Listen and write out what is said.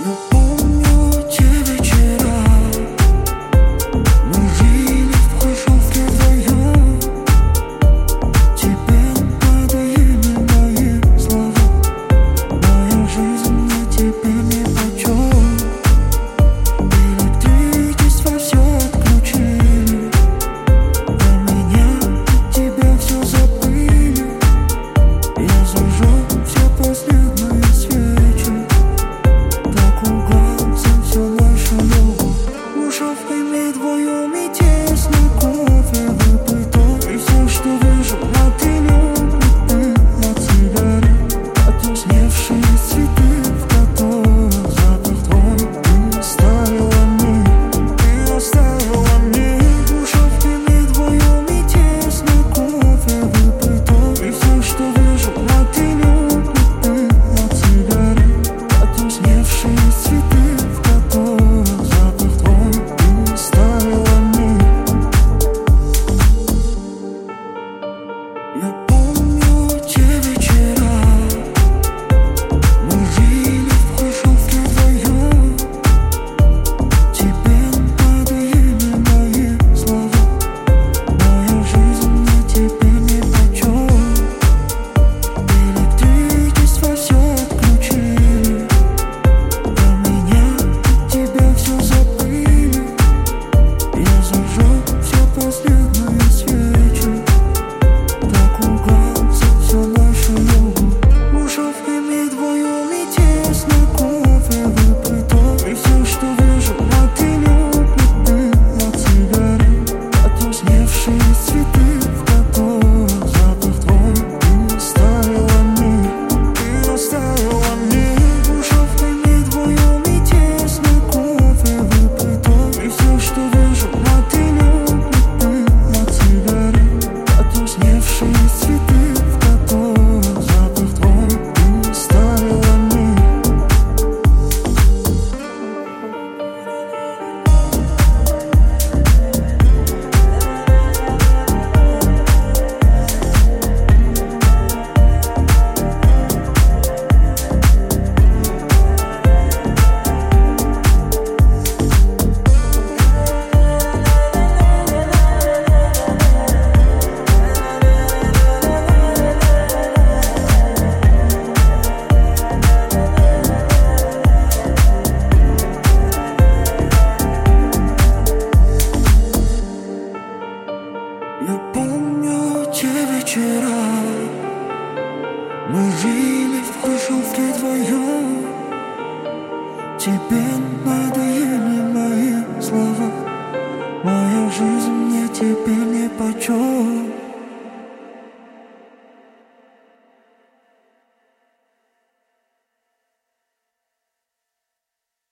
Я помню те вечера, мы жили в хрущевке вдвоем. Тебе надоели мои слова, моя жизнь мне теперь нипочем. Электричество все отключили, про меня и тебя все забыли. Я зажег все последние свечи, так угасся все наша любовь. Ушел в пыль вдвоем и тесно кофе выпито, и все, что вижу, а ты любит на сигарет, отусневшие цветы, в которых запах твой ты оставила мне, ты оставила мне. Ушел в пыль вдвоем и тесно кофе выпито, и все, что вижу, а ты любит на сигарет, отусневшие цветы, в которых запах твой ты оставила мне. Я помню те вечера, мы жили в хрущевке вдвоем. Тебе надоели мои слова, моя жизнь мне теперь нипочем. Электричество все отключили, про меня и тебя все забыли. Я зажег все последние свечи, так угасся все наша любовь. Ушел в пыль вдвоем и тесно кофе выпито, и все, что вижу, а ты любит на сигарет, отусневшие цветы, в которых запах твой ты оставила мне, ты оставила мне. Ушел в пыль вдвоем и тесно кофе выпито, и все, что вижу, а ты любит на сигарет, отусневшие цветы, в которых запах твой ты оставила мне. Я помню те вечера, мы жили в хрущевке вдвоем. Тебе надоели мои слова, моя жизнь мне теперь нипочем.